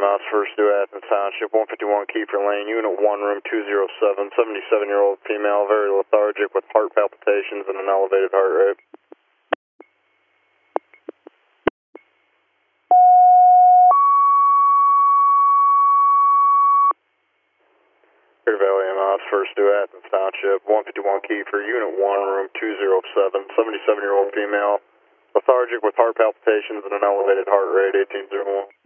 EMS, first due Athens Township, 151 Kiefer Lane, Unit 1, Room 207, 77-year-old female, very lethargic with heart palpitations and an elevated heart rate. Clear Valley EMS, first due Athens Township, 151 Kiefer, Unit 1, Room 207, 77-year-old female, lethargic with heart palpitations and an elevated heart rate, 1801.